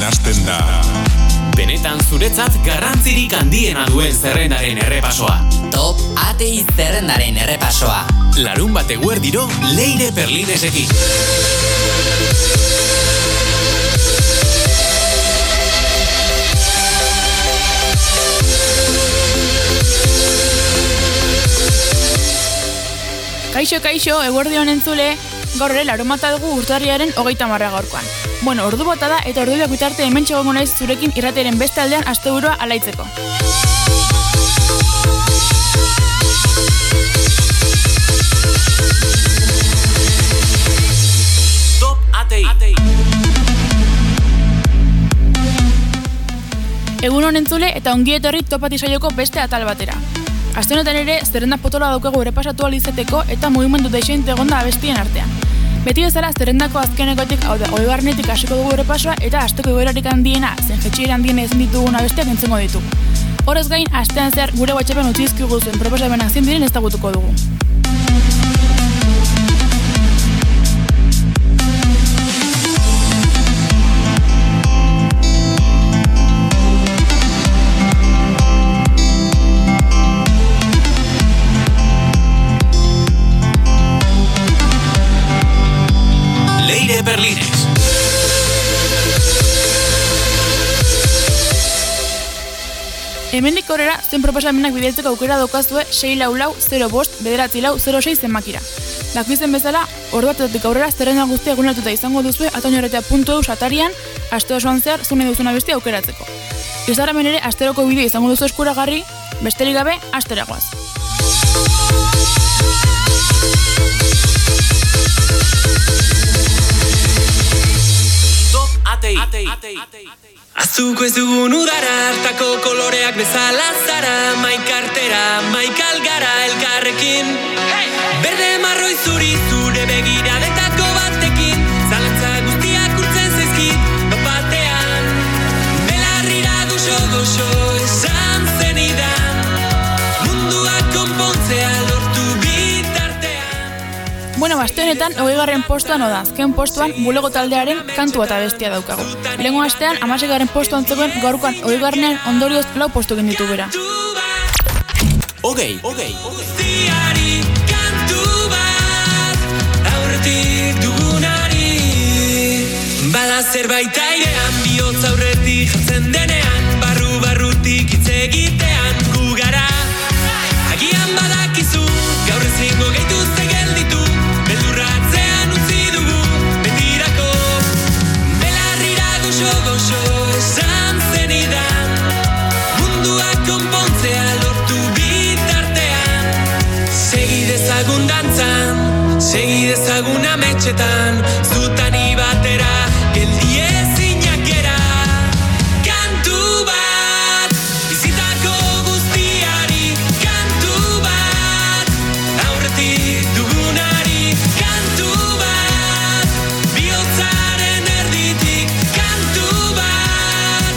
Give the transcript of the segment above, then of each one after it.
hasten da. Benetan zuretzat garrantzirik handiena duen zerrendaren errepasoa. Top ATI zerrendaren errepasoa. Larunbat eguerdiro Leire Perlinesekin. Kaixo, eguerdi honen zule, gaur ere larunbata dugu urtarriaren 30 gaurkoan. Bueno, ordu bota da eta orduak bitarte hemen txegongo naiz zurekin irratiaren beste aldean asteburua alaitzeko. Top ATI. Egun honen zule eta ongi etorri Top ATI saioko beste atal batera. Aste honetan ere, zerrenda potola daukagu errepasatu alizeteko eta mugimendu deixente egonda abestien artean. Beti bezala, zerrendako azkenekotik, hau da, 20. hasiko dugu errepasoa eta asteko egoerarik handiena, zen jetxiera handiena ezin ditugun abestiak entzengo ditugu. Horrez gain, astean zehar gure WhatsAppen utzi dizkigu zuen proposamenak zein diren ezagutuko dugu. Leire Perlines. Hemendik aurrera, zen proposamenak bidaltzeko aukera daukazue 644-05-946 zenbakira. Dakizen bezala, orduatatik aurrera zerrenda guztia eguneratuta izango duzue atoñoretea.eu satarian, aste osoan zehar zune duzuna bestia aukeratzeko. Instagramen ere asteroko bideo izango duzu eskuragarri, besterik gabe, asteragoaz. Azuko ez dugun udara hartako koloreak bezala zara, maikartera, maikalgara elkarrekin. Berde marroi zuri zure begiradetako batekin, zalantza guztiak urtzen zaizkit batean. Belarrira goxo esan zenidan, munduak konpontzea lortu bitartean. Bueno, aste honetan 20. postuan oda, azken postuan bulego taldearen kantu eta bestia daukagu. Lehengo astean 16. postuan zegoen gaurkoan 20. ondorioz 4 postu egin ditu bera. Ogei. Guztiari kantu bat, aurretik dugunari. Bada zerbait airean, bihotz aurretik jatzen denean, barrutik hitz egitean gu gara. Agian badakizu, gaur ezingo gaituzte gelditu, beldurratzean utzi dugu betirako. Belarrira goxo esan zenidan, munduak konpontzea lortu bitartean. Segi dezagun dantzan, segi dezagun ametxetan, zutani batera, geldi ezinak gera. Kantu bat, bizitako guztiari, kantu bat, aurretik dugunari, kantu bat, bihotzaren erditik, kantu bat.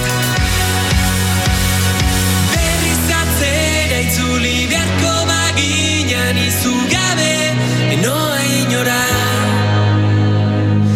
Berriz atzera itzuli beharko baginan izu gabe, enoa inora.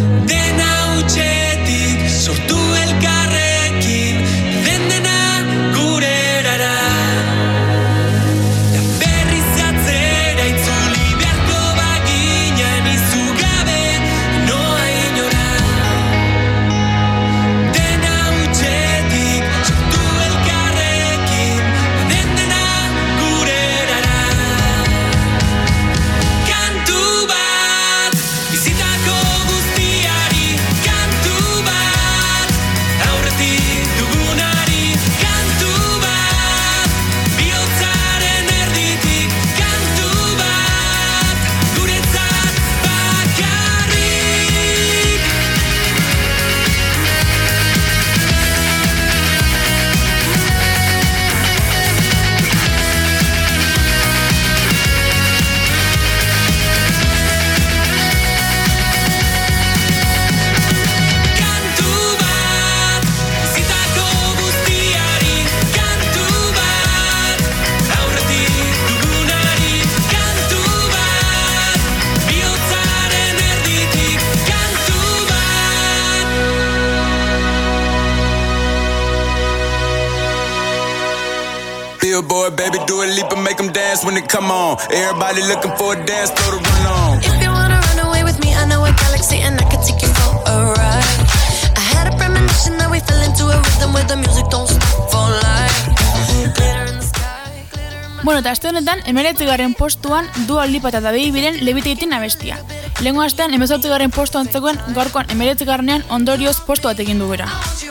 billboard, baby, do a leap and make them dance when they come on. Everybody looking for a dance floor to run on. If you wanna run away with me, I know a galaxy and I can take you for a ride. I had a premonition that we fell into a rhythm where the music don't stop for life. Glitter in the sky, glitter in my... Bueno, eta aste honetan, 19. postuan Dua Lipa eta Babyren Levitating abestia. Lehengo astean, 18. postuan zegoen, gaurkoan 19. ondorioz postu bat egin du bera.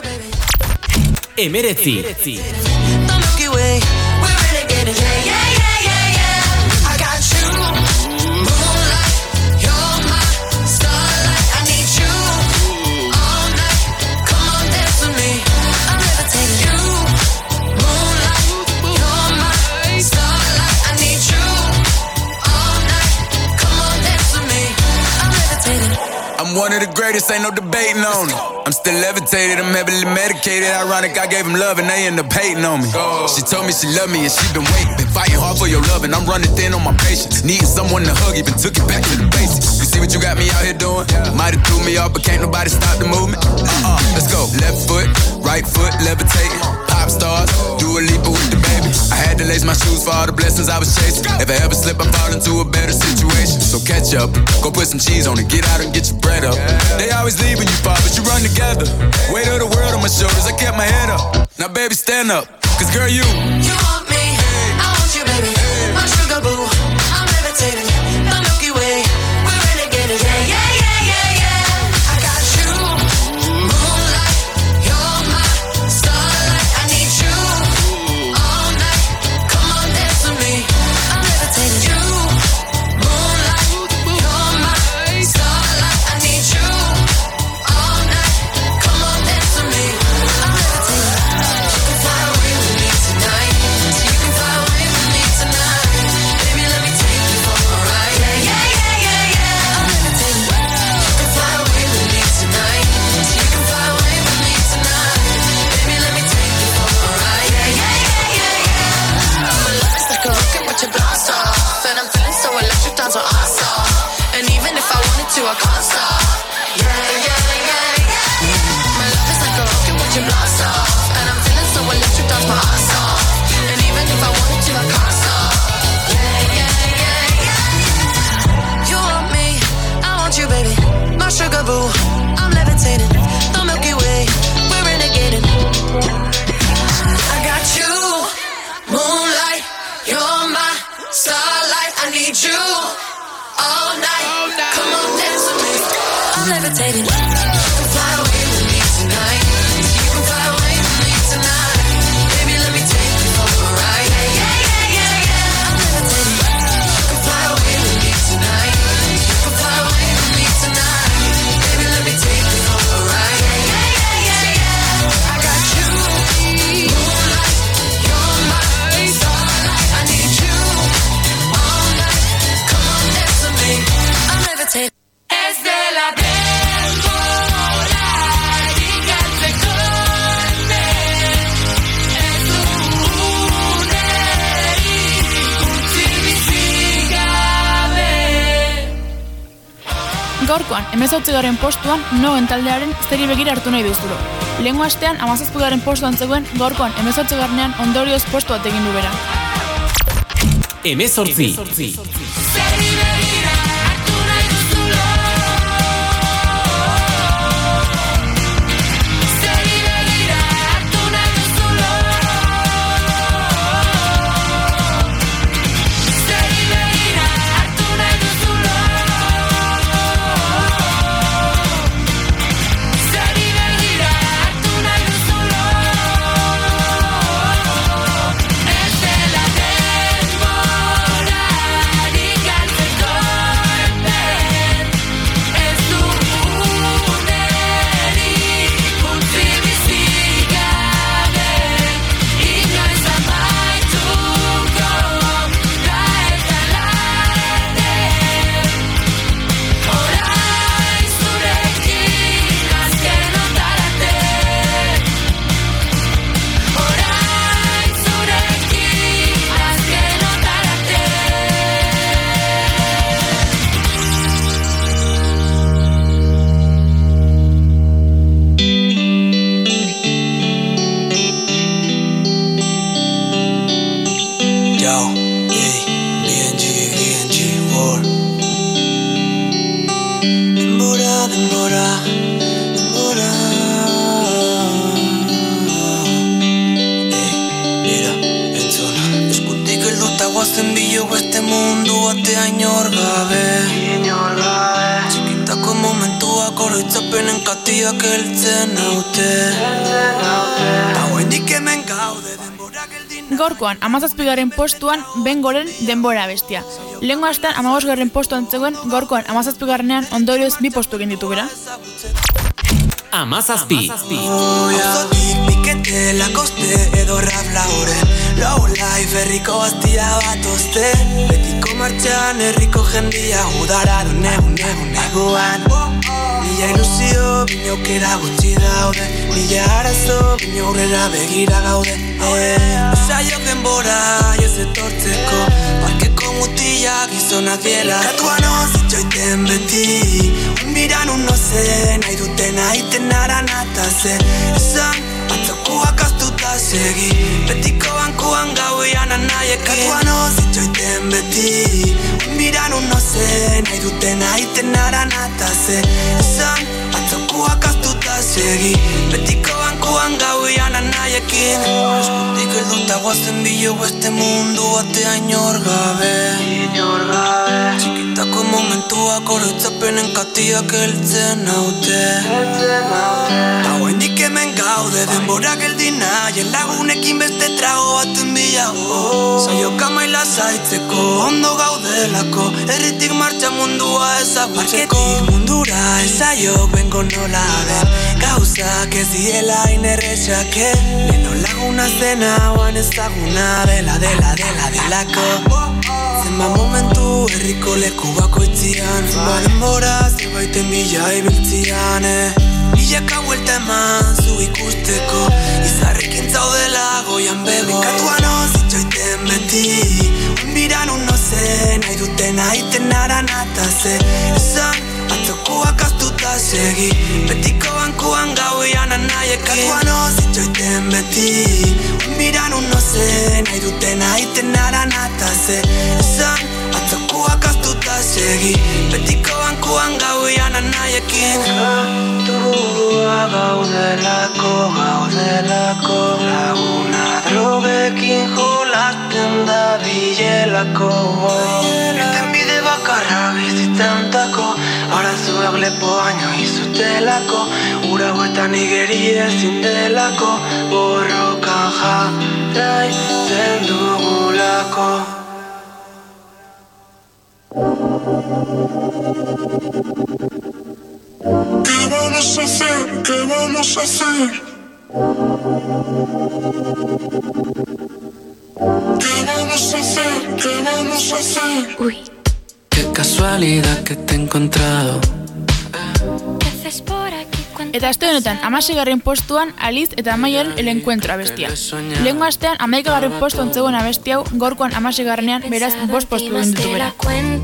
Emeretzi. The Milky Way, we're renegading, yeah, yeah, yeah, yeah, yeah. I got you, moonlight, you're my starlight. I need you all night. Come on, dance with me. I'm levitating. You, moonlight, you're my starlight. I need you all night. Come on, dance with me. I'm levitating. I'm one of the greatest, ain't no debating on it. I'm still levitated, I'm heavily medicated. Ironic, I gave him love and they end up hating on me. She told me she loved me and she been waiting. Been fighting hard for your love and I'm running thin on my patience. Needing someone to hug, even took it back to the basics. You see what you got me out here doing? Might have threw me off, but can't nobody stop the movement. Let's go. Left foot, right foot, levitating. Pop stars, do a leap with the baby. I had to lace my shoes for all the blessings I was chasing. If I ever slip, I fall into a better situation. So catch up, go put some cheese on it, get out and get your bread up. They always leaving you far, but you run together. Weight of the world on my shoulders, I kept my head up. Now baby, stand up, cause girl, you want me, I want you, baby. My sugar boo, I'm levitating. The Milky Way, we're renegading. Yeah, yeah, yeah, yeah, yeah. I got you, moonlight, you're my starlight. I need you all night. Come on, dance with me. I'm levitating. You, moonlight, you're my starlight. I need you all night. Come on, dance with me. I'm levitating. You can fly away with me tonight. You can fly away with me tonight. Baby, let me take you for a ride. Yeah, yeah, yeah, yeah, yeah. I'm levitating. You can fly away with me tonight. You can fly away with me tonight. Baby, let me take you for a ride. Yeah, yeah, yeah, yeah, yeah. My love is like a rocket with your blast off, and I'm feeling so electric, down so awesome. And even if I wanted to, I can't stop. Yeah, yeah, yeah, yeah. My love is like a rocket with your blast off, and I'm feeling so electric, down my ass off. And even if I wanted to, I can't stop. Yeah, yeah, yeah, yeah. You want me, I want you, baby. My sugar boo, I'm levitating. The Milky Way, we're renegading. I got you, moonlight, you're my starlight. I need you all night. Come on, dance with me. I'm levitating. You can fly away with me tonight. You can fly away with me tonight. Baby, let me take you for a ride. Yeah, yeah, yeah, yeah, yeah. I'm levitating. You can fly away with me tonight. You can fly away with me tonight. Baby, let me take you for a ride. Yeah, yeah, yeah, yeah, yeah. I got you, moonlight, you're my starlight. I need you all night. Come on, dance with me. I'm levitating. Es de la Gaurkoan, 18. postuan, Noen taldearen Zeri begira hartu nahi duzuro. Lehengo astean, 17. postuan zegoen, gaurkoan, 18. ondorioz postu bat egin du bera. 18. Temporada. guazen bilo beste mundu batea inor gabe. Txikitako momentuak oroitzapenen katiak heltzen naute. Ta oraindik hemen gaude denbora geldin. Gaurkoan 17. postuan Bengoren Denbora abestia. Lehengo astean 15. postuan zegoen, gaurkoan 17. ondorioz 2 postu egin ditu bera. 17. Auzotik pikete lakoste edo rap lauren. Low life herriko bastia bat oste. Betiko martxan herriko jendia udara du neguan. Mila ilusio bine aukera gutxi daude. Mila arazo bine aurrera begira gaude. Saio denbora ez etortzeko. Parkeko mutilak gizonak diela. Katuan ozitxoiten beti. Miran uno zen, nahi duten aiten aranata zen. Esan, atzokuak astuta segi. Betiko bankuan gauian anaiekin. Katuan ozitxoiten beti. Miran uno zen, nahi duten aiten aranata zen. Esan, atzokuak astuta segi. Betiko bankuan gauian anaiekin. Eskutik helduta guazen bilo beste mundu batea inor gabe. Txikitako momentuak oroitzapenen katiak heltzen naute. Ta oraindik hemen gaude denbora geldin nahien lagunekin beste trago baten bila. Saioka maila zaitzeko ondo gaudelako. Herritik martxa mundua ezagutzeko. Parketik mundura ezaiok bengo nola den. Gauzak ez diela inerretxake. Leno laguna zena oan ezaguna delako. Zenba momentu herriko leku bakoitzian. Zenba denbora zerbaiten bila ibiltzian. Milaka buelta eman zu ikusteko. Izarrekin zaudela goian bego. Katuan ozitxoiten beti. Miran uno zen, nahi duten aiten aranata zen. Esan, atzokuak astuta segi. Betiko bankuan gauian anaiekin. Katuan ozitxoiten beti. Miran uno zen, nahi duten aiten aranata zen. Esan, atzokuak astuta segi. Betiko bankuan gauian anaiekin. Burua gaudelako laguna drogekin jolasten da bilelako. Irten bide bakarra bizitzantako, arazoak lepo baino izutelako. Ura huetan igeri ezin delako, borrokan jarraitzen dugulako. ¿Qué vamos a hacer? ¿Qué vamos a hacer? ¿Qué vamos a hacer? ¿Qué vamos a hacer? Uy, Qué casualidad que te he encontrado. ¿qué haces por aquí? Eta aste honetan 16. postuan Aliz eta Amaiaren El Encuentro abestia. Lehengo astean 11. postuan zegoen abesti hau, gaurkoan 16. beraz 5 postu egin ditu bera.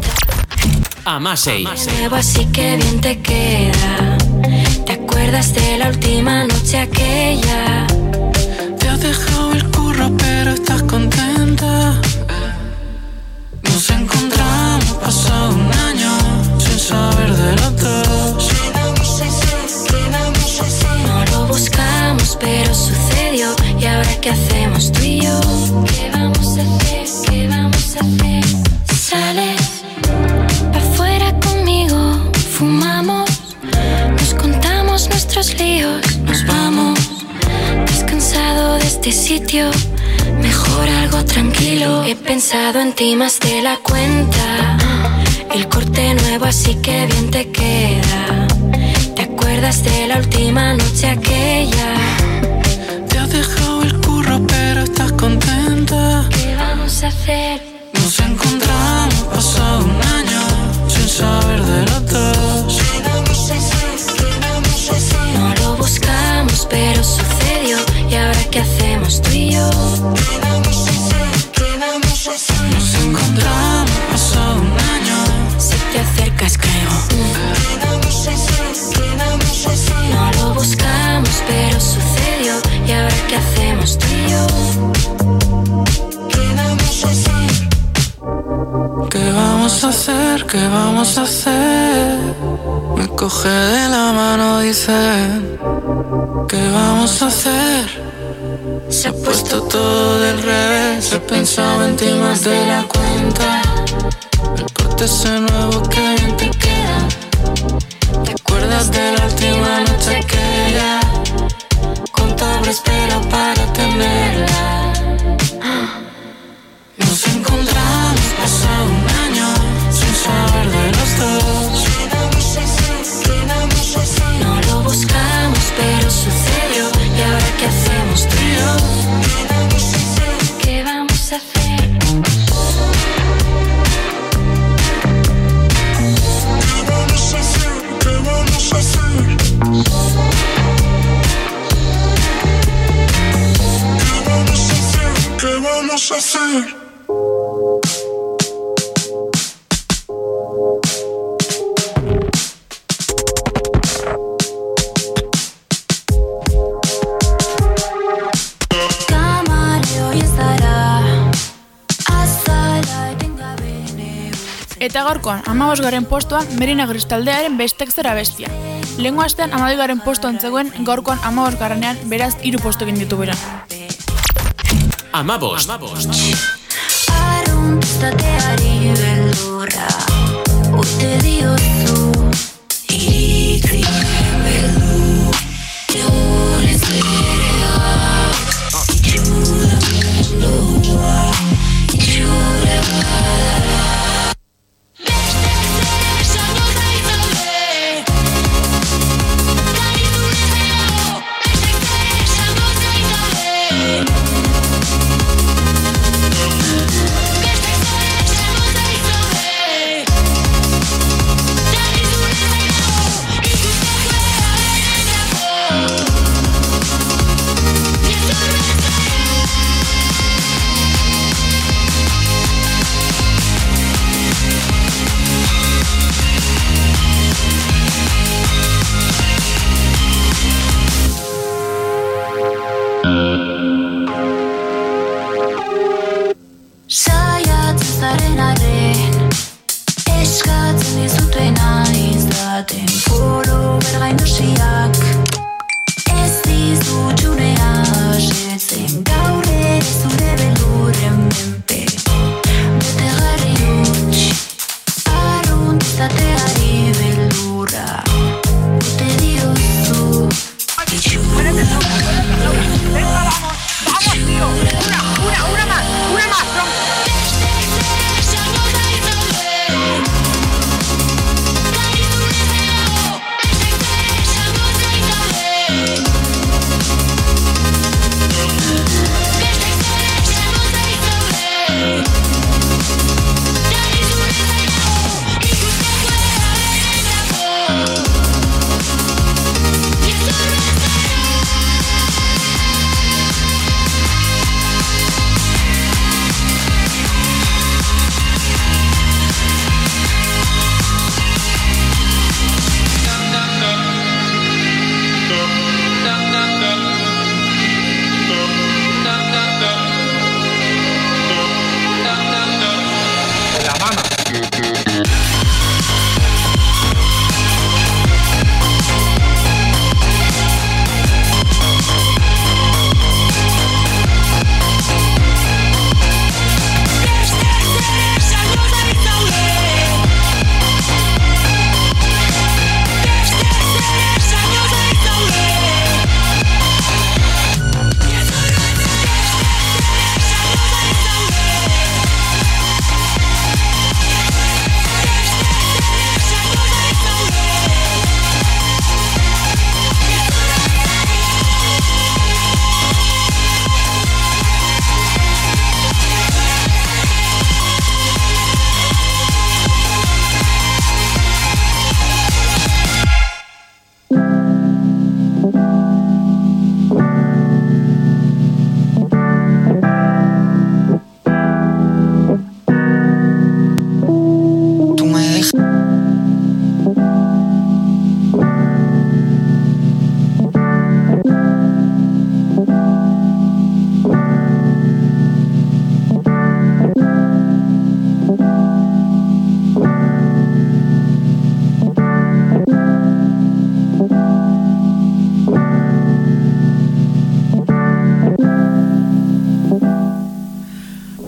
16. Nuevo, así que bien te queda. ¿Te acuerdas de la última noche aquella? Te has dejado el curro pero estás contenta. Nos encontramos pasado un año sin saber de los dos. ¿Qué vamos a hacer? ¿Qué vamos a hacer? No lo buscamos pero sucedió. ¿Y ahora qué hacemos tú y yo? ¿Qué vamos a hacer? ¿Qué vamos a hacer? Sales pa' afuera conmigo, fumamos, nos contamos nuestros líos, nos vamos. Descansado de este sitio, mejor algo tranquilo. He pensado en ti más de la cuenta. El corte nuevo, así que bien te queda. ¿Te acuerdas de la última noche aquella? Te has dejado el curro pero estás contenta. ¿Qué vamos a hacer? Nos encontramos pasado un año sin saber de los dos. ¿Qué vamos a hacer? ¿Qué vamos a hacer? No lo buscamos pero sucedió. ¿Y ahora qué hacemos tú y yo? ¿Qué vamos a hacer? ¿Qué vamos a hacer? Nos encontramos pasado un año. Si te acercas caigo. ¿Qué vamos a hacer? ¿Qué vamos a hacer? No lo buscamos pero sucedió. ¿Y ahora qué hacemos tú y yo? ¿Qué vamos a hacer? ¿Qué vamos a hacer? ¿Qué vamos a hacer? Me coge de la mano, dicen, ¿qué vamos a hacer? Se ha puesto todo del revés, he pensado en ti más de la cuenta. El corte ese nuevo que bien te queda. ¿Te acuerdas de la última noche aquella? Contable espera para tenerla. Nos encontramos pasado un año sin saber de los dos. ¿Qué vamos a hacer? ¿Qué vamos a hacer? No lo buscamos, pero sucedió. ¿Y ahora qué hacemos tú y yo? ¿Qué vamos a hacer? ¿Qué vamos a hacer? ¿Qué vamos a hacer? ¿Qué vamos a hacer? ¿Qué vamos a hacer? Eta gaurkoan, 15. postuan Merina Gris taldearen Bestek zera bestia. Lehengo astean 12. postuan zegoen, gaurkoan 15. beraz 3 postu egin ditu beran. 15. Arruntzateari beldurra uste diozu iritzien beldur Jolez berea Itxura beldua Itxura badara Beste zer esango zaitzabe Gari duletzeo Beste zer esango zaitzabe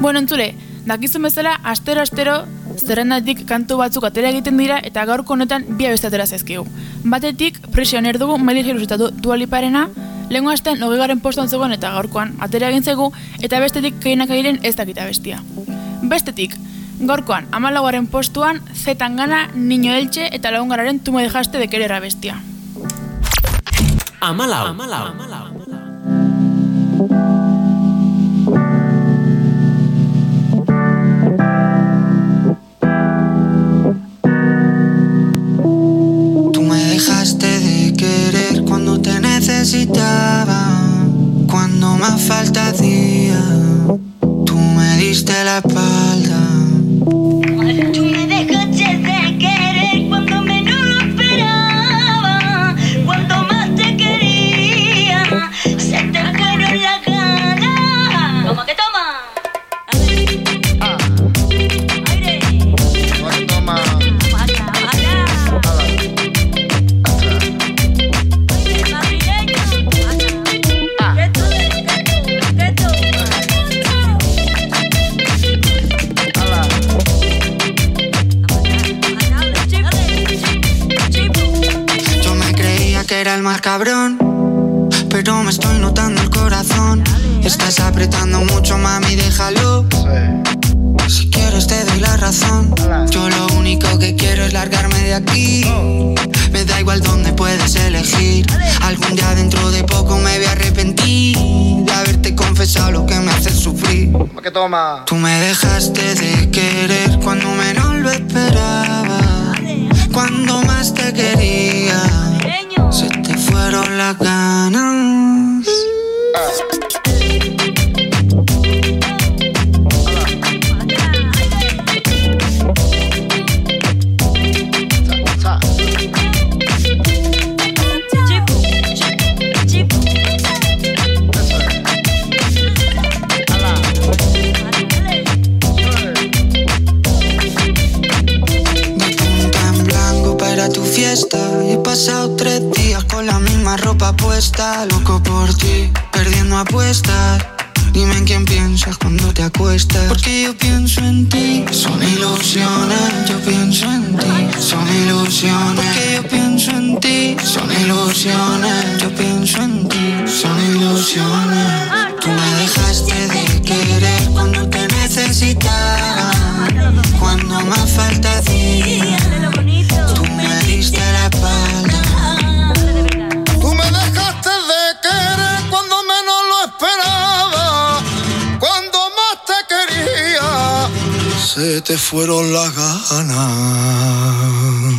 Bueno, entzule, dakizun bezala, astero zerrendatik kantu batzuk atera egiten dira eta gaurko honetan bi abesti atera zaizkigu. Batetik, Prisoner dugu Miley Cyrus eta Dua Liparena, lehengo astean 20. postuan zegoen eta gaurkoan atera egin zaigu, eta bestetik Keinakairen ez dakita bestia. Bestetik, gaurkoan 14. postuan Z Tangana, Niño Elche eta Lagungararen Tu me dejaste de querer abestia. Amalau. Necesitaba cuando más falta hacía, tú me diste la espalda. Tú me dejaste de querer cuando menos lo esperaba, cuando más te quería, se te fueron las ganas. ¿Cómo que toma? Aire. Toma. Era el más cabrón, pero me estoy notando el corazón. Estás apretando mucho, mami, déjalo. Si quieres te doy la razón. Yo lo único que quiero es largarme de aquí. Me da igual dónde puedes elegir. Algún día dentro de poco me voy a arrepentir de haberte confesado lo que me hace sufrir. ¿Qué toma? Tú me dejaste de querer cuando menos lo esperaba, cuando más te quería. Se te fueron las ganas. Tu fiesta y he pasado 3 días con la misma ropa puesta, loco por ti, perdiendo apuestas. Dime en quién piensas cuando te acuestas, porque yo pienso en ti. Son ilusiones, yo pienso en ti. Son ilusiones, porque yo pienso en ti. Son ilusiones, yo pienso en ti. Son ilusiones. Tú me dejaste de querer cuando te necesitaba, cuando más falta hacía. Tú me diste la espalda. Tú me dejaste de querer cuando menos lo esperaba, cuando más te quería. Se te fueron las ganas.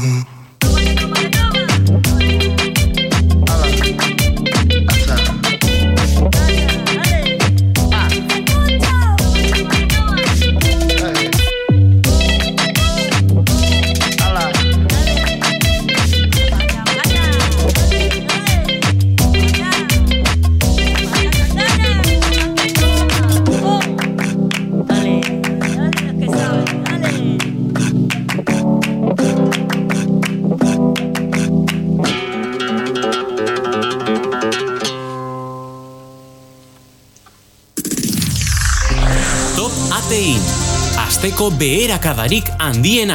Asteko beherakadarik handiena.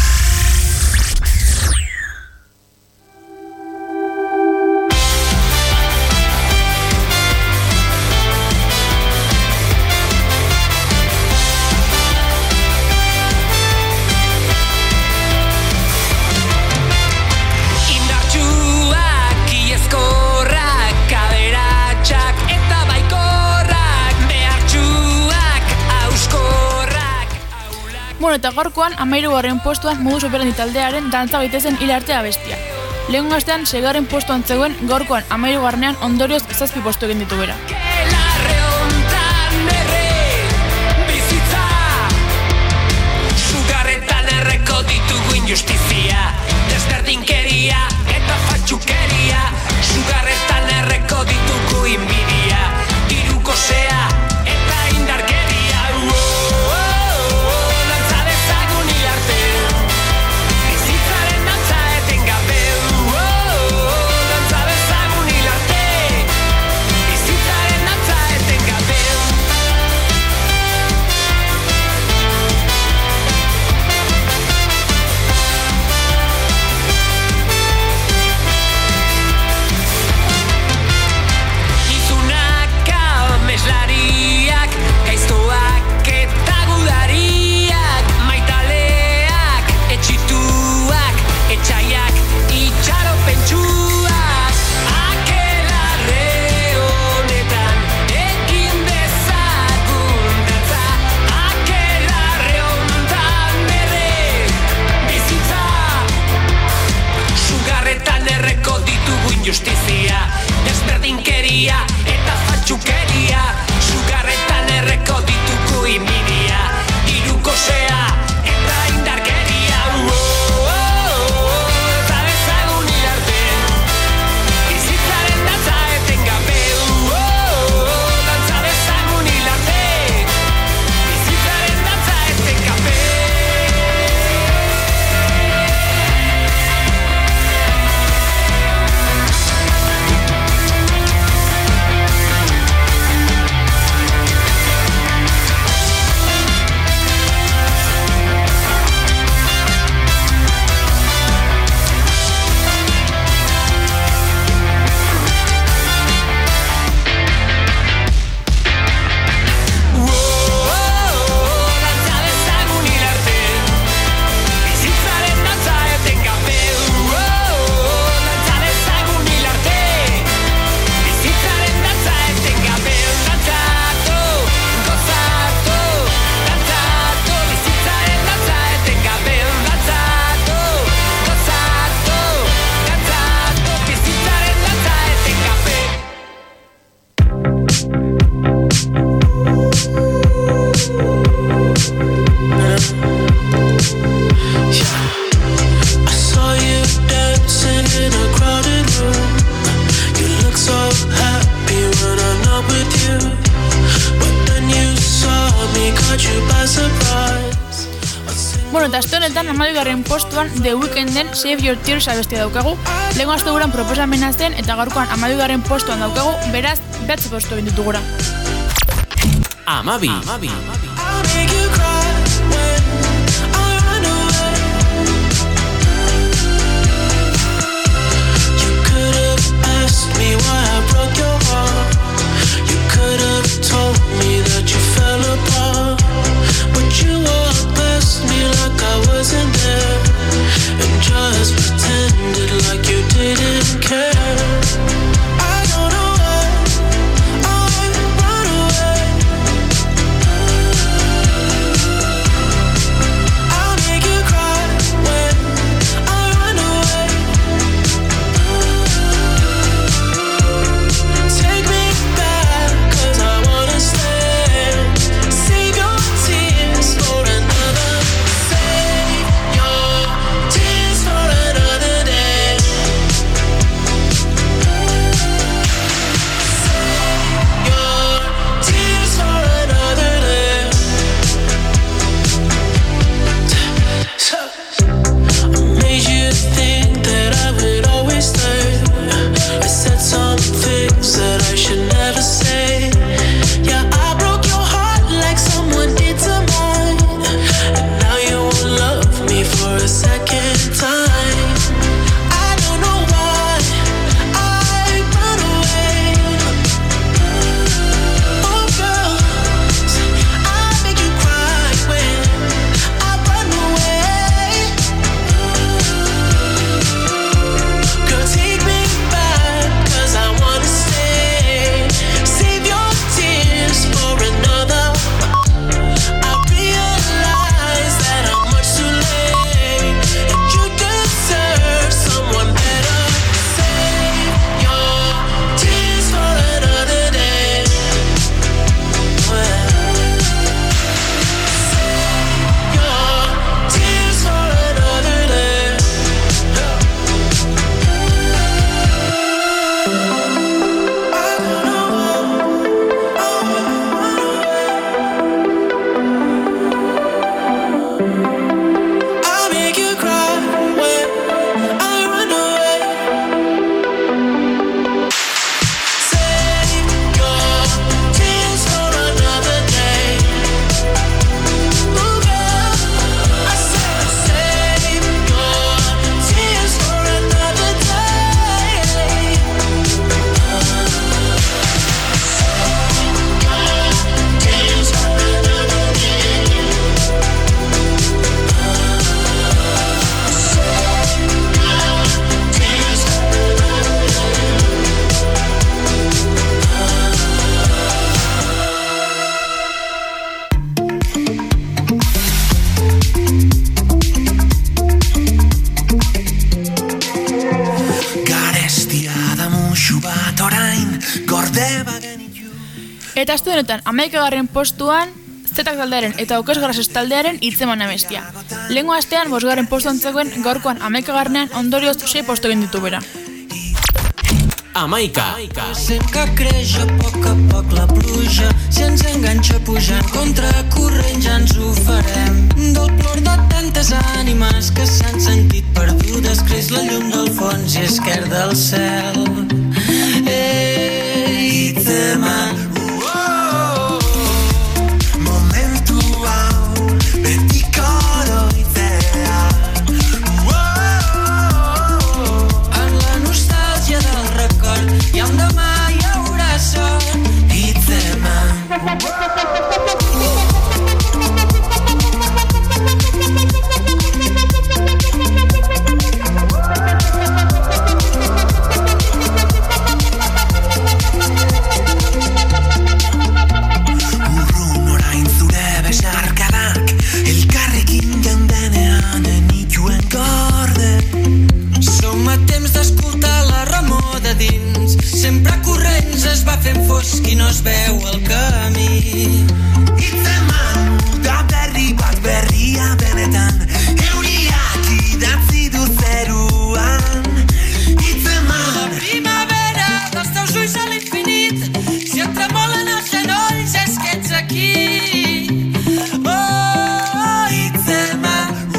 Bueno, eta gaurkoan 13. postuan Modus Operandi taldearen dantza gaitezen hil arte abestia. Lehen astean 6. postuan zegoen, gaurkoan 13. ondorioz 7 postu egin ditu bera. Sugarretan erreko ditugu injustizia, desberdinkeria eta fatxukeria. Sugarretan erreko ditugu inbidia, diruko zea eta indarkeria. Bueno, eta aste honetan 12. postuan The Weeknden Save Your Tears abestia daukagu. Lehengo asteguran proposamena zen eta gaurkoan 12. postuan daukagu, beraz, 9 postu egin ditugura. Amabi. Me why I broke your heart. You could have told me that you fell apart, but you walked past me like I wasn't there, and just pretended like you didn't care. I don't know why I run away. I'll make you cry when I run away. Take me back, 'cause I wanna stay. Save your tears for another. Save your tears for another day. Save your tears for another day. I made you think that I would always stay. I said some things that I should never say. Yeah, I broke your heart like someone did to mine, and now you won't love me for a second time. I don't know why I run away. Oh girls, I make you cry when I run away. Girl, take me back, 'cause I wanna stay. Save your tears for another. I realize that I'm much too late, and you deserve someone better. Save your tears for another day. Save your tears for another day. I'll make you cry when I run away. Save your tears for another day. Ooh, girl, I said save your tears for another day. Tears for another day. Garestia da musu bat orain, gorde bagenitu. Eta aste honetan 11. postuan Zetak taldearen eta Okes Grases taldearen Hitzeman abestia. Lehengo astean 5. postuan zegoen, gaurkoan 11. ondorioz 6 postu egin ditu bera. Amaika. Sent que creix a poc la pluja. Si ens enganxa pujant contra corrent ja ens ho farem. Del plor de tantes ànimes que s'han sentit perdudes creix la llum del fons i esquerda el cel. Ei, Hitzeman. Momentu hau betiko oroitzea. En la nostàlgia del record i un demà hi haurà sol. Hitzeman. fosc i no es veu el camí. Hitzeman da berri bat berria benetan, euriak idatzi du zeruan. Hitzeman la primavera dels teus ulls a l'infinit, si et tremolen els genolls és que ets aquí. Oh, Hitzeman.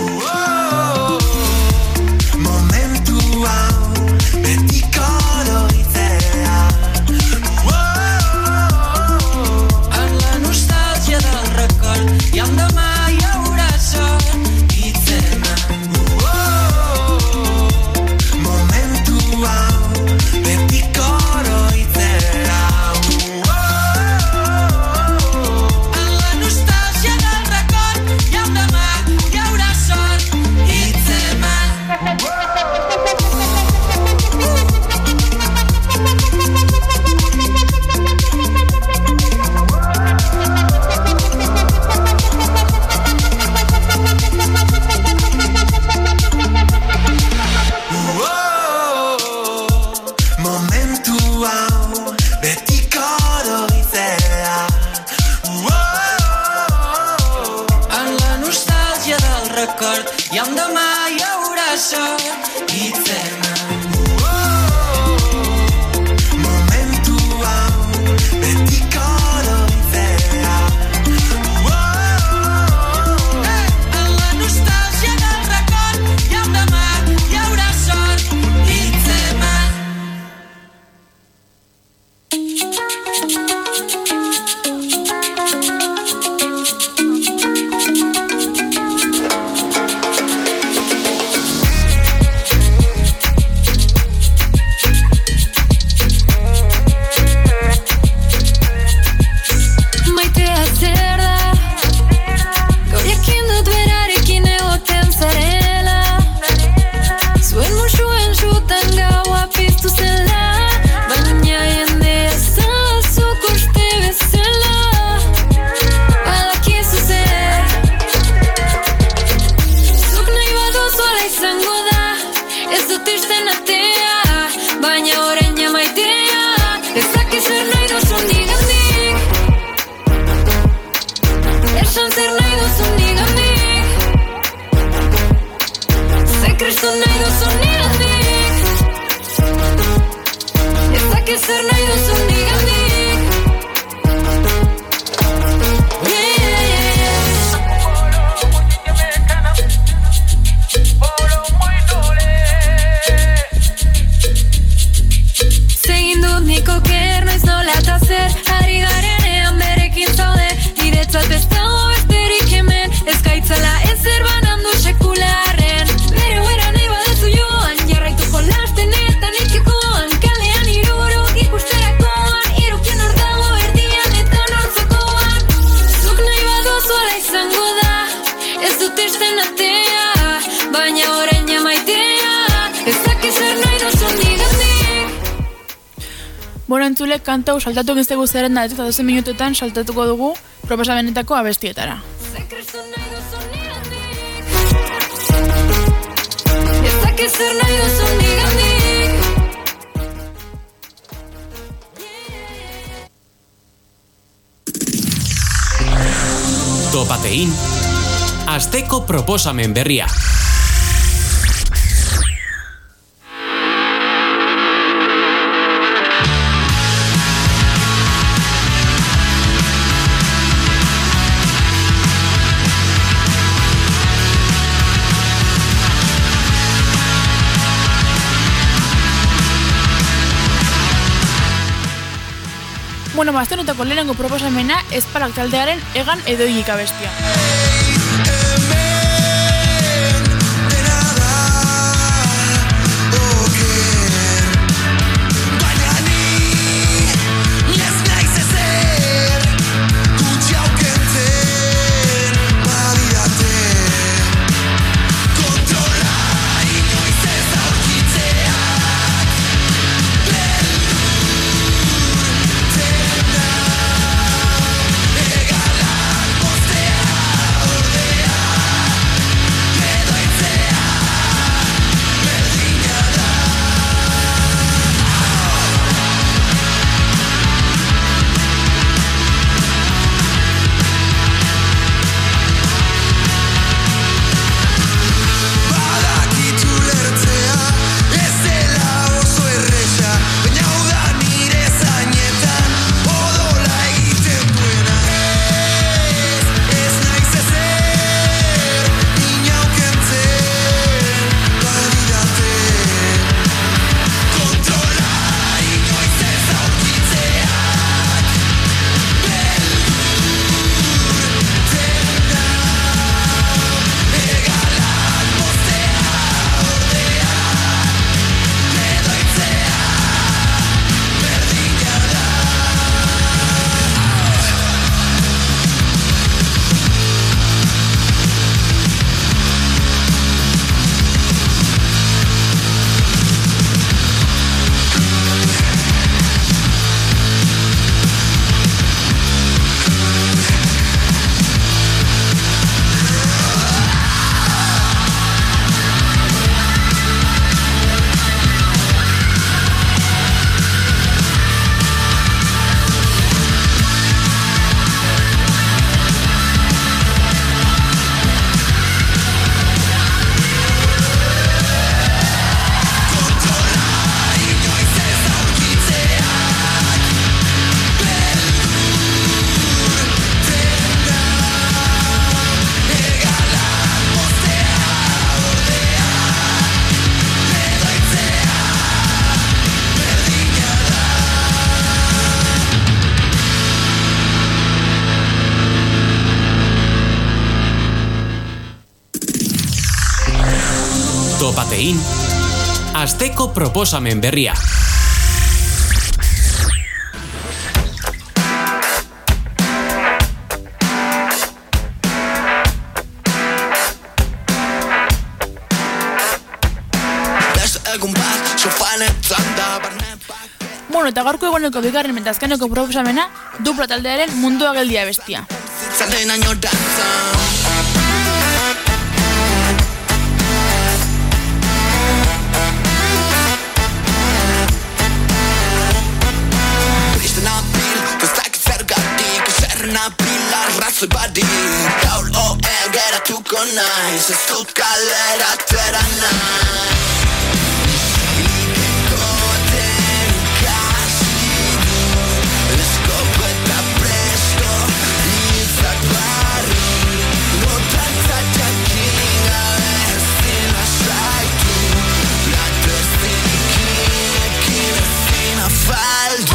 Bueno, entzule, kantau saltatu giztegu zeren da, eta 12 minutuetan saltatuko dugu proposamenetako abestietara. Topatein, asteko proposamen berria. Bueno, bastonetako lehenengo proposamena Ezparak taldearen Egan edoilik abestia. Topatein, asteko proposamen berria. Bueno, eta gaurko egoneko bigarren eta azkeneko proposamena Dupla taldearen Mundua geldia bestia. Arrazoi badi Gaur geratuko naiz Ez dut kalera atera nahi Ikeko tenkasi du Eskopeta presto Itzak barri Notantzat jakin gabe ezin asaitu Plato ezin ekin ezin afaldu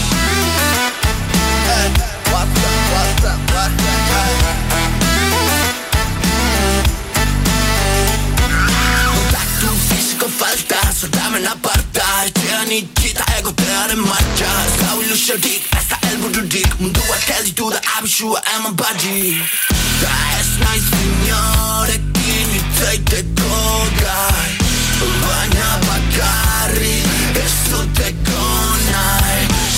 Kontaktu fiziko falta, soldamen aparta Etxean itxita egotearen martxa Ez gau ilusiotik, ez da helbururik Munduak ez ditu da abisua eman badi Da ez naiz inorekin itzaiteko gai Baina bakarrik ez duteko nahi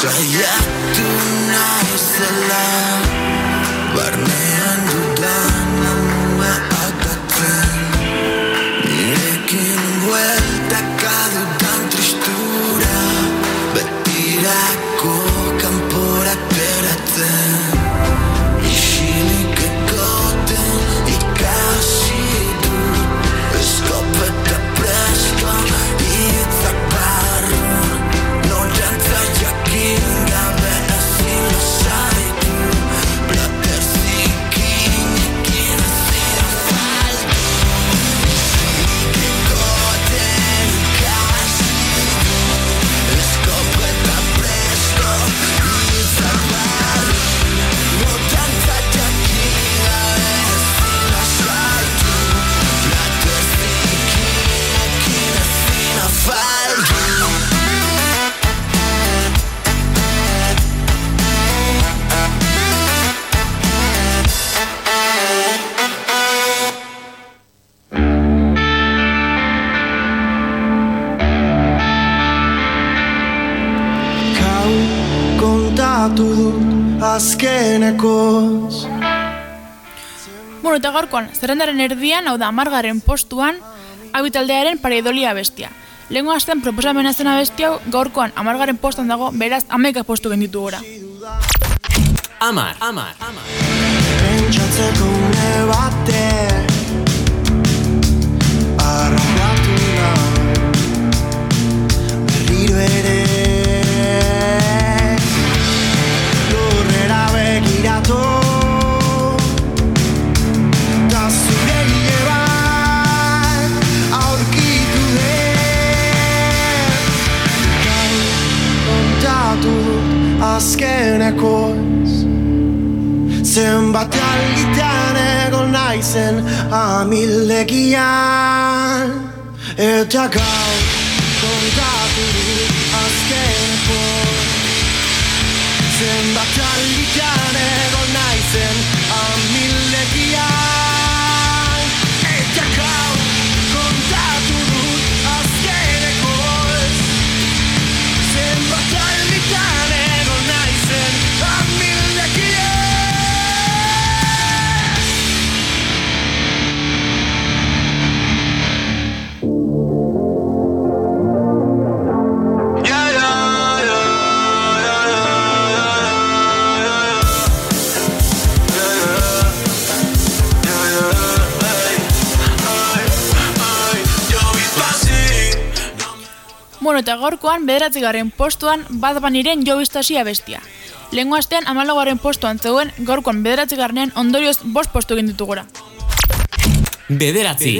Saiatu naizela barnean dudan amua agatzen nirekin bueltaka dudan tristura betirako kanpora ateratzen isilik egoten ikasi dut eskopeta presto hitzak barrun norantza jakin gabe ezin lasaitu plater zikinekin ezin afaldu isilik egoten ikasi dut eskopeta presto hitzak barrun norantza jakin gabe ezin lasaitu plater zikinekin ezin afaldu. Kontatu dut azkenekoz Eta gaurkoan, zerrendaren erdian, hau da 10. postuan, abitaldearen pareidolia abestia. Lehengo astean proposamena zen abestia hau, gaurkoan 10. postuan dago, beraz 11 postu genditu gora. 10. Pentsatzeko une bate arrapatu da berriro ere lurrera begiratu ta zure hile bat aurkitu dut kontatu dut azkenekoz zenbat alditan egon naizen amildegian eta gaur kontatu dut azkenekoz zenbat alditan egon naizen amildegian eta gaur kontatu dut azkenekoz zenbat alditan egon naizen amildegian. Eta gaurkoan 9. postuan Bad Bunnyren Jo Bistasi abestia. Lehengo astean 14. postuan zegoen, gaurkoan 9. ondorioz 5 postu egin ditu gora. 9. Así,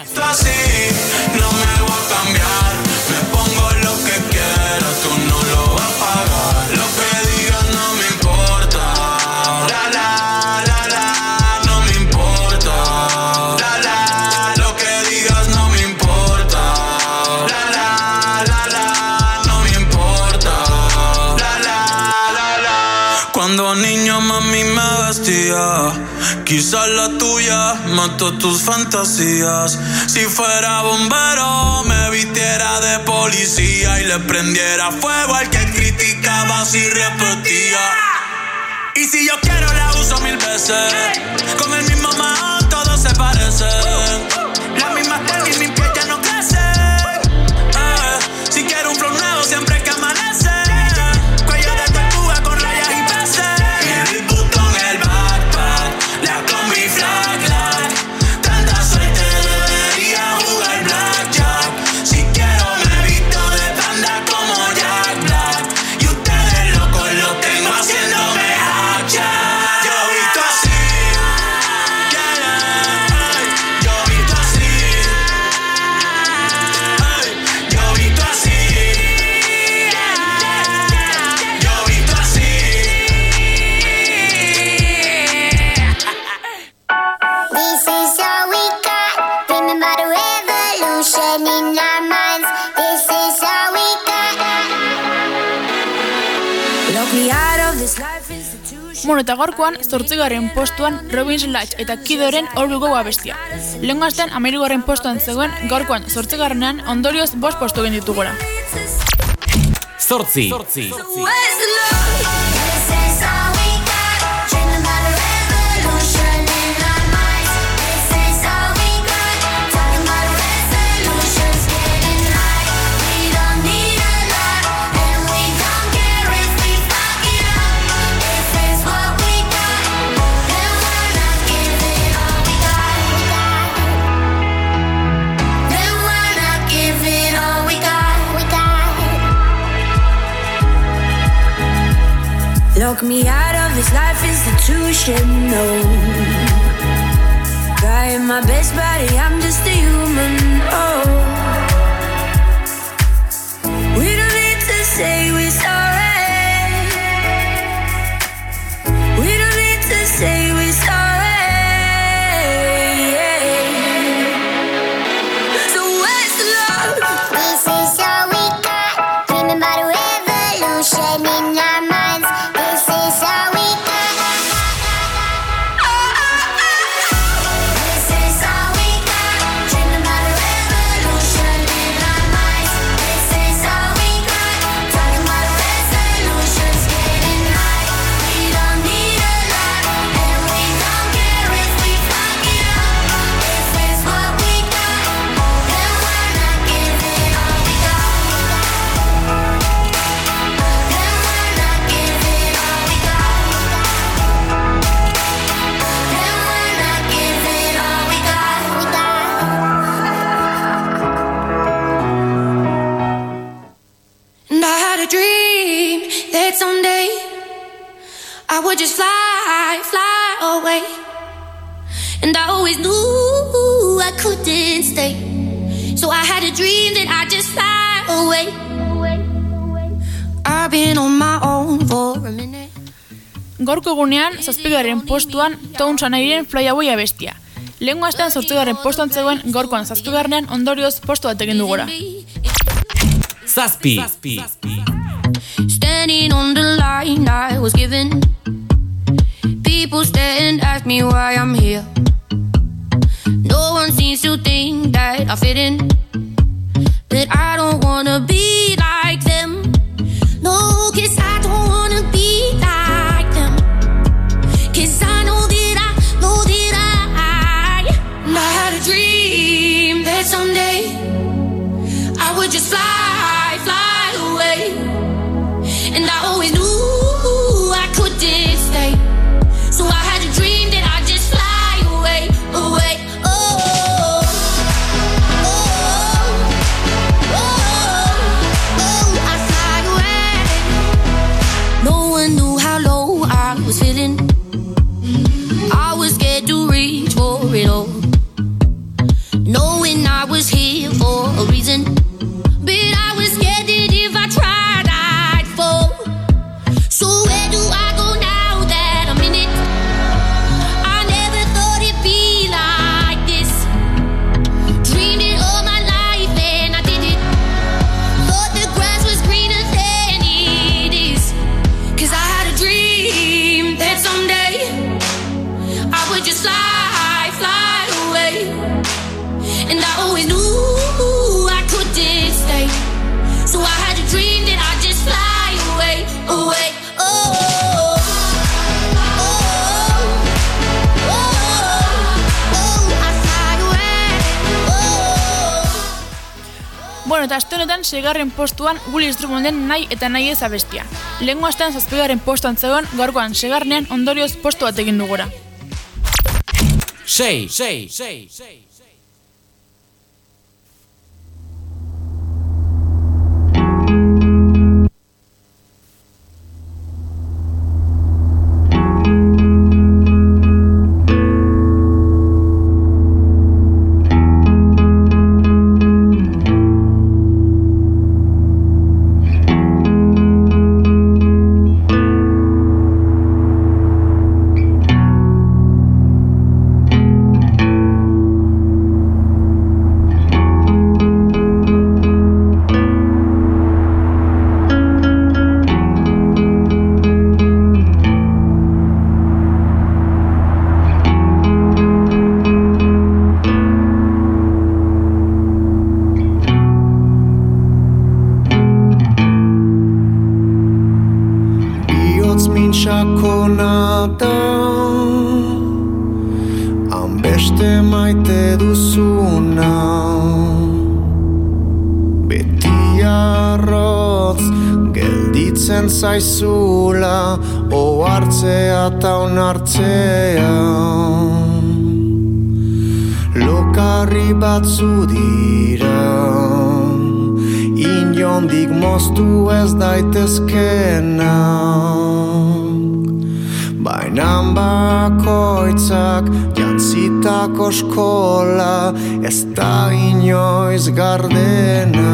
no me voy a cambiar, me pongo lo que quiero, tú no lo vas a pagar, lo que digas no me importa, la la la la, no me importa, la la, lo que digas no me importa, la la la la, no me importa, la la la la. Cuando niño mami me vestía, quizás la tuya mató tus fantasías. Si fuera bombero, me vistiera de policía y le prendiera fuego al que criticaba si repetía. Y si yo quiero la uso 1000 veces, con el mismo man todos se parecen. La misma tenis, mi piel ya no crece. Si quiero un flow nuevo siempre que amanece. Cuello de tortuga con rayas y peces. Y el botón, el backpack, la combi flag lag. Tanta suerte debería jugar blackjack. Si quiero me visto de panda como Jack Black. Y ustedes locos lo tengo haciéndome hacha. Yo visto así, yeah, yeah. Yo visto así, yo visto así, yo visto así. This is all we got. Remember the revolution in our minds. This is all we got. Lock me out of this life institution. Eta gaurkoan 8. postuan Robin Latch eta Kidoren All We Go abestia. Lehengo astean 13. postuan zegoen, gaurkoan 8. ondorioz 5 postu egin ditu gora. 8. Where's the Talk me out of this life institution, no. Trying my best, buddy, I'm just a human, oh. We don't need to say we're sorry. We don't need to say we're sorry. So where's the love? This is all we got. Dreaming about a revolution in our minds. This is all we got. This is all we got. Dreaming about a revolution in our minds. This is all we got. Talking about a resolutions, getting high. We don't need a lot, and we don't care if we fuck it up. This is what we got, and we're not giving all we got. And I had a dream that someday I would just fly away. And I always knew I couldn't stay. So I had a dream that I'd just fly away. I've been on my own for a minute. Gaurko egunean, 7. postuan Tones and Iren Fly Away abestia. Lehengo astean 8. postuan zegoen, gaurkoan 7. ondorioz postu bat egin du gora. Zazpi. Standing on the line I was given. People stare and ask me why I'm here. No one seems to think that I fit in, that I don't wanna be like them. No, 'cause I don't wanna be like them. 'Cause I know that and I had a dream that someday I would just fly away. And I always knew I couldn't stay. So I had a dream that I'd just fly away. I fly away. No one knew how low I was feeling. I was scared to reach for it all, knowing I was here for a reason. But I was scared that if I tried, I'd fall. So where do I go now that I'm in it? I never thought it'd be like this. Dreamed it all my life and I did it. Thought the grass was greener than it is. 'Cause I had a dream that someday I would just fly away. And I always knew I couldn't stay. So I had a dream that I'd just fly away. I fly away. Bueno, eta aste honetan 6. postuan Willy Strummonden Nahi eta nahi ez abestia. Lehengo astean 7. postuan zegoen, gaurkoan 6. ondorioz postu bat egin du gora. 6. sakona da, hanbeste maite duzuna, beti arrotz gelditzen zaizula, ohartzea eta onartzea. Lokarri batzu dira, inondik moztu ez daitezkena. Bainan bakoitzak jantzitako eskola ez da inoiz gardena.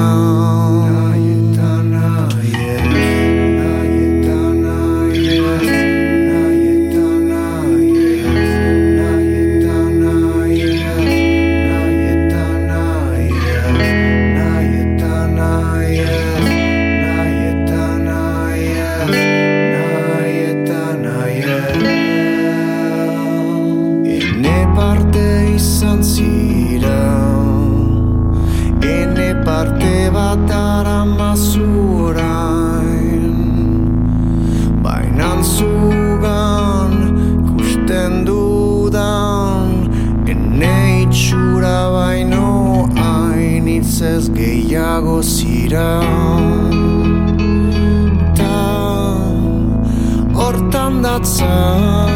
Parte bat aramazurain, bainan zugan kusten dudan, ene itxura baino hainitzez gehiago zira. Ta hortan datzan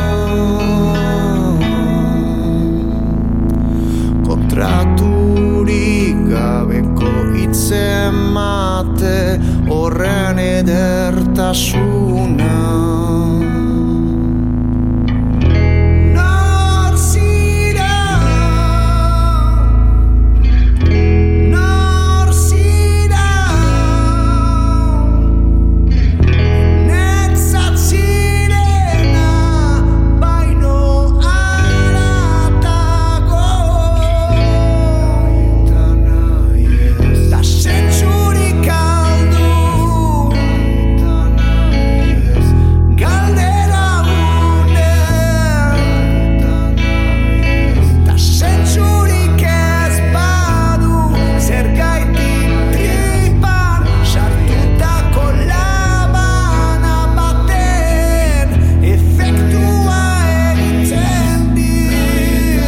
kontraturik gabeko itzemate horren edertasuna. Nor zira, nor zira, netzat zirena baino aratago. Zentzurik aldu galdera unen, ta zentzurik ez badu zergaitik tripan sartutako labana baten efektua egiten dit.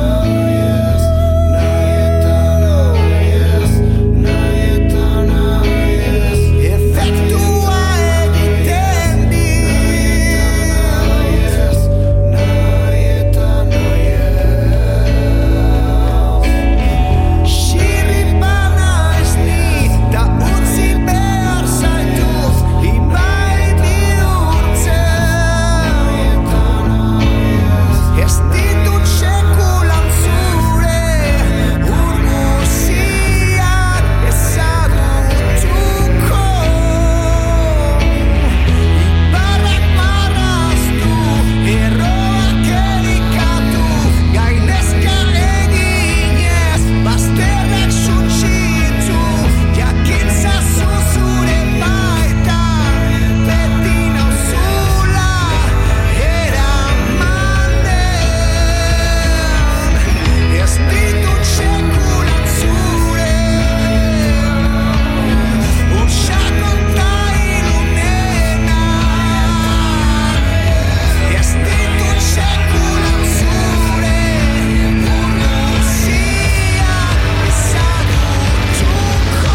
Efektua egiten dit. Xirripana ez ni, ta utzi behar zaituz, ibai bihurtzen. Ez ditut sekulan zure urguziak ezagutuko. Ibarrak marraztu, erroak erikatu, gainezka eginez, bazterrak suntsitu, jakintza zuzure baitan, beti nauzula eramanen. Ez ditut sekulan zure usakonta ilunenak. Ez ditut sekulan zure urruzia ezagutuko.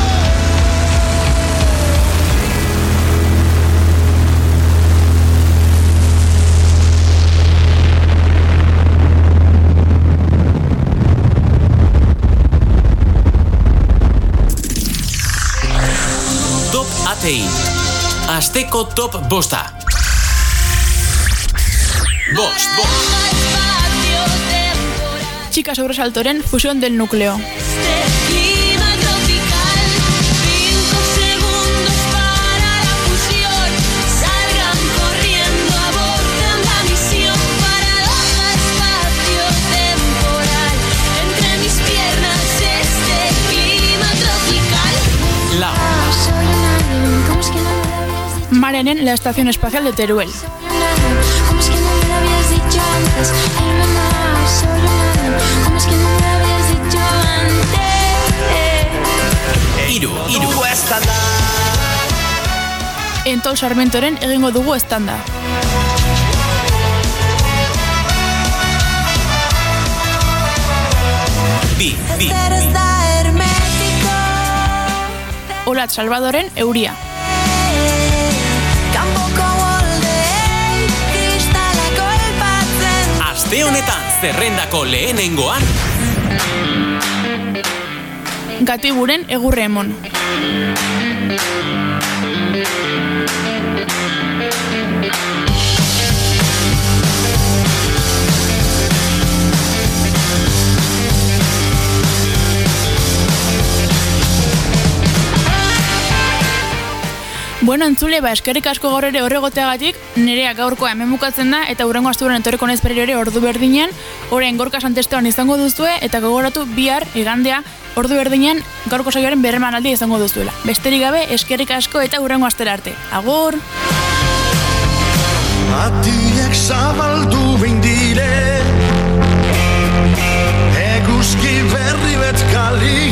Top ATI. Asteko top bosta. Bost. Chica sobresaltoren fusión del núcleo. Clima tropical, 5 segundos para la fusión. Salgan corriendo, abordan la misión. Paradoja espacio-temporal. Entre mis piernas este clima tropical. Lau. ¿Cómo es que no me lo habías dicho? Marenen, la estación espacial de Teruel. ¿Cómo es que no me lo habías dicho antes? Ay, mamá, soy un alien. ¿Cómo es que no me lo habías dicho antes? Iru. Entol Sarmentoren egingo dugu estanda. Bi. Olat Salvadoren euria. Aste honetan zerrendako lehenengoan Gatiburen egurre emon. Bueno, entzule, eskerrik asko gaur ere horregoteagatik, nerea gaurkoa hemen bukatzen da, eta hurrengo asteburuan etorriko naiz berriro ere ordu berdinean, orain Gorka Santesteban izango duzue, eta gogoratu bihar igandea ordu berdinean gaurko saioaren berremanaldia izango duzuela. Besterik gabe, eskerrik asko eta hurrengo astera arte. Agur! Atiak zabaldu bindire, eguzki berri bet kali